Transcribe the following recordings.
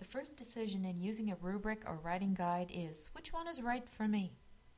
first decision in using a rubric or writing guide is, which one is right for me?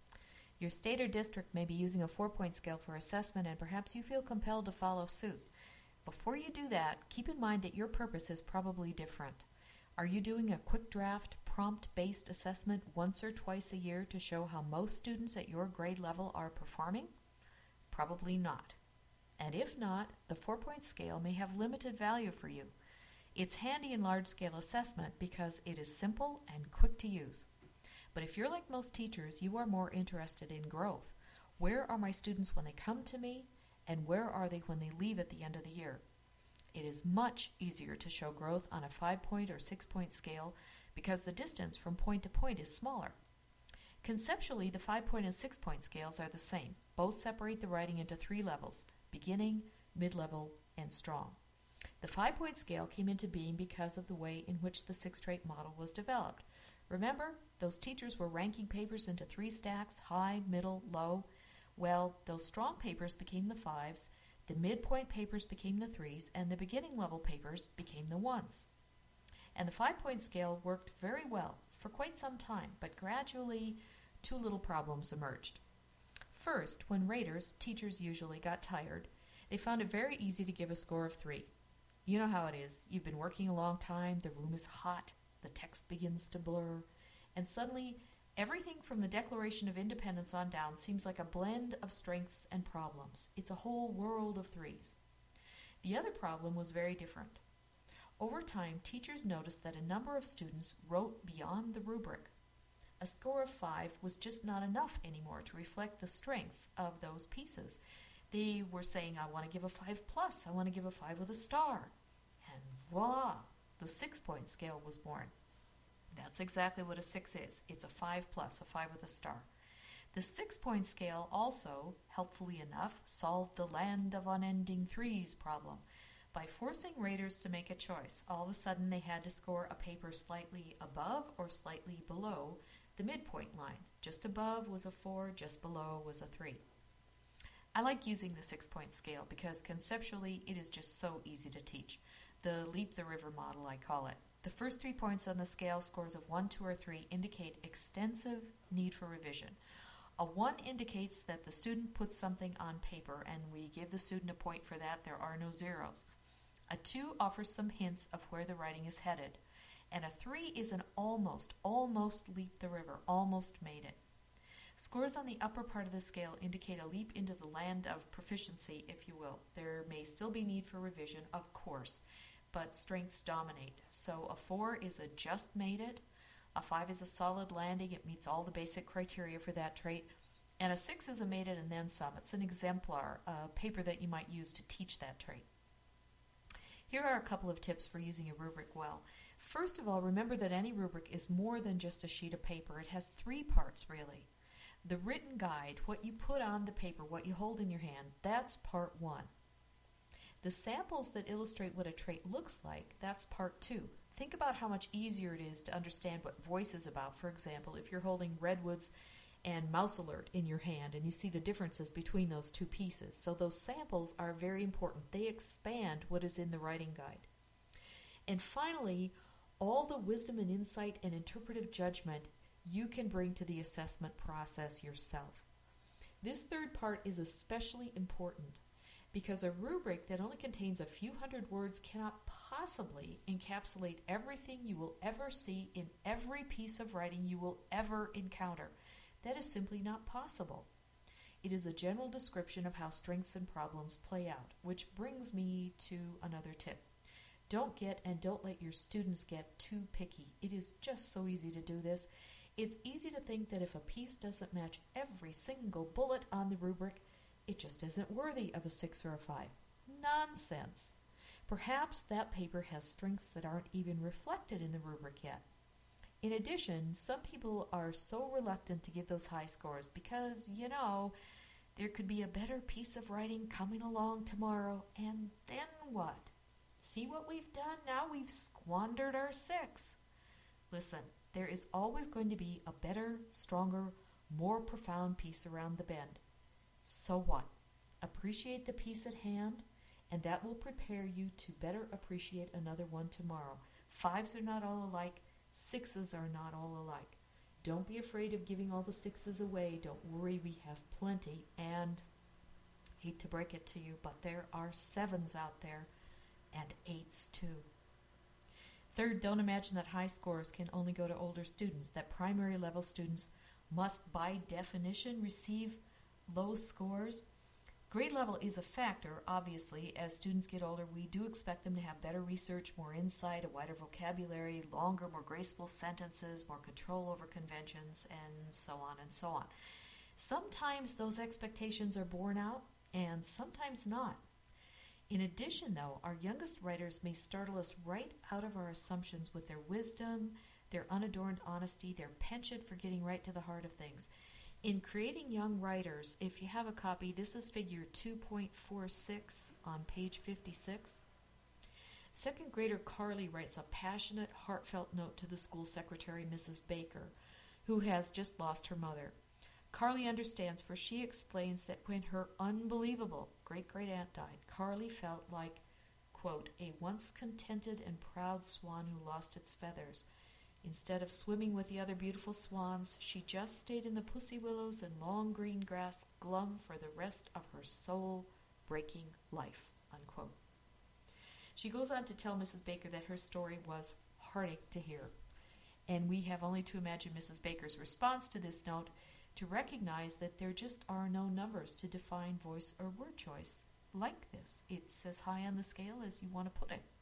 Your state or district may be using a 4-point scale for assessment, and perhaps you feel compelled to follow suit. Before you do that, keep in mind that your purpose is probably different. Are you doing a quick draft, prompt-based assessment once or twice a year to show how most students at your grade level are performing? Probably not. And if not, the 4-point scale may have limited value for you. It's handy in large-scale assessment because it is simple and quick to use. But if you're like most teachers, you are more interested in growth. Where are my students when they come to me, and where are they when they leave at the end of the year? It is much easier to show growth on a 5-point or 6-point scale because the distance from point to point is smaller. Conceptually, the 5-point and 6-point scales are the same. Both separate the writing into 3 levels: beginning, mid-level, and strong. The 5-point scale came into being because of the way in which the 6-trait model was developed. Remember, those teachers were ranking papers into 3 stacks, high, middle, low. Well, those strong papers became the 5s, the midpoint papers became the 3s, and the beginning level papers became the 1s. And the 5-point scale worked very well for quite some time, but gradually 2 little problems emerged. First, when raters, teachers usually, got tired, they found it very easy to give a score of 3. You know how it is. You've been working a long time, the room is hot, the text begins to blur, and suddenly everything from the Declaration of Independence on down seems like a blend of strengths and problems. It's a whole world of 3s. The other problem was very different. Over time, teachers noticed that a number of students wrote beyond the rubric. A score of 5 was just not enough anymore to reflect the strengths of those pieces. They were saying, I want to give a 5+, I want to give a 5 with a star. And voila, the 6-point scale was born. That's exactly what a 6 is. It's a 5+, a 5 with a star. The 6-point scale also, helpfully enough, solved the land of unending 3s problem. By forcing raters to make a choice, all of a sudden they had to score a paper slightly above or slightly below the midpoint line. Just above was a 4, just below was a 3. I like using the 6-point scale because conceptually it is just so easy to teach. The Leap the River model, I call it. The first 3 points on the scale, scores of 1, 2, or 3, indicate extensive need for revision. A 1 indicates that the student puts something on paper, and we give the student a point for that. There are no zeros. A 2 offers some hints of where the writing is headed. And a 3 is an almost leap the river, almost made it. Scores on the upper part of the scale indicate a leap into the land of proficiency, if you will. There may still be need for revision, of course, but strengths dominate. So a 4 is a just made it, a 5 is a solid landing, it meets all the basic criteria for that trait, and a 6 is a made it and then some. It's an exemplar, a paper that you might use to teach that trait. Here are a couple of tips for using a rubric well. First of all, remember that any rubric is more than just a sheet of paper. It has 3 parts, really. The written guide, what you put on the paper, what you hold in your hand, that's part 1. The samples that illustrate what a trait looks like, that's part 2. Think about how much easier it is to understand what voice is about. For example, if you're holding Redwoods and Mouse Alert in your hand and you see the differences between those 2 pieces. So those samples are very important. They expand what is in the writing guide. And finally, all the wisdom and insight and interpretive judgment you can bring to the assessment process yourself. This third part is especially important because a rubric that only contains a few hundred words cannot possibly encapsulate everything you will ever see in every piece of writing you will ever encounter. That is simply not possible. It is a general description of how strengths and problems play out, which brings me to another tip. Don't get and don't let your students get too picky. It is just so easy to do this. It's easy to think that if a piece doesn't match every single bullet on the rubric, it just isn't worthy of a 6 or a 5. Nonsense. Perhaps that paper has strengths that aren't even reflected in the rubric yet. In addition, some people are so reluctant to give those high scores because, there could be a better piece of writing coming along tomorrow, and then what? See what we've done? Now we've squandered our 6. Listen, there is always going to be a better, stronger, more profound piece around the bend. So what? Appreciate the piece at hand, and that will prepare you to better appreciate another one tomorrow. 5s are not all alike. 6s are not all alike. Don't be afraid of giving all the 6s away. Don't worry, we have plenty. And hate to break it to you, but there are 7s out there and 8s too. Third, don't imagine that high scores can only go to older students, that primary level students must by definition receive low scores. Grade level is a factor, obviously. As students get older, we do expect them to have better research, more insight, a wider vocabulary, longer, more graceful sentences, more control over conventions, and so on and so on. Sometimes those expectations are borne out, and sometimes not. In addition, though, our youngest writers may startle us right out of our assumptions with their wisdom, their unadorned honesty, their penchant for getting right to the heart of things. In Creating Young Writers, if you have a copy, this is figure 2.46 on page 56. Second grader Carly writes a passionate, heartfelt note to the school secretary, Mrs. Baker, who has just lost her mother. Carly understands, for she explains that when her unbelievable great-great-aunt died, Carly felt like, quote, a once contented and proud swan who lost its feathers. Instead of swimming with the other beautiful swans, she just stayed in the pussy willows and long green grass, glum for the rest of her soul-breaking life, unquote. She goes on to tell Mrs. Baker that her story was heartache to hear, and we have only to imagine Mrs. Baker's response to this note to recognize that there just are no numbers to define voice or word choice like this. It's as high on the scale as you want to put it.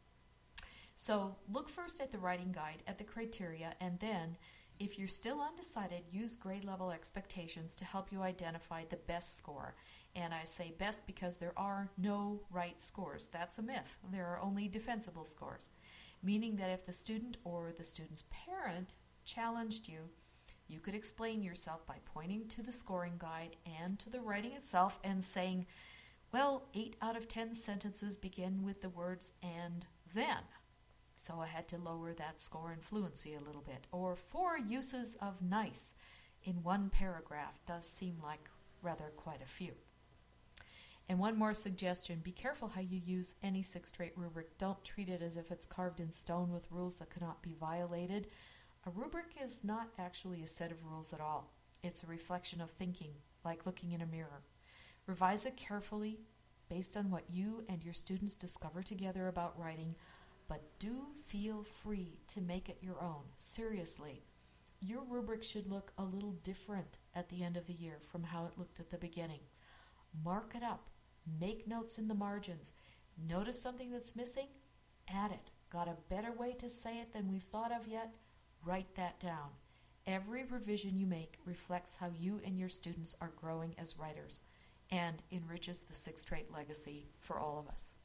So look first at the writing guide, at the criteria, and then, if you're still undecided, use grade level expectations to help you identify the best score. And I say best because there are no right scores. That's a myth. There are only defensible scores, meaning that if the student or the student's parent challenged you, you could explain yourself by pointing to the scoring guide and to the writing itself and saying, well, 8 out of 10 sentences begin with the words "and then." So I had to lower that score in fluency a little bit. Or 4 uses of nice in one paragraph does seem like rather quite a few. And one more suggestion, be careful how you use any sixth-rate rubric. Don't treat it as if it's carved in stone with rules that cannot be violated. A rubric is not actually a set of rules at all. It's a reflection of thinking, like looking in a mirror. Revise it carefully based on what you and your students discover together about writing, but do feel free to make it your own. Seriously, your rubric should look a little different at the end of the year from how it looked at the beginning. Mark it up. Make notes in the margins. Notice something that's missing? Add it. Got a better way to say it than we've thought of yet? Write that down. Every revision you make reflects how you and your students are growing as writers and enriches the sixth-rate legacy for all of us.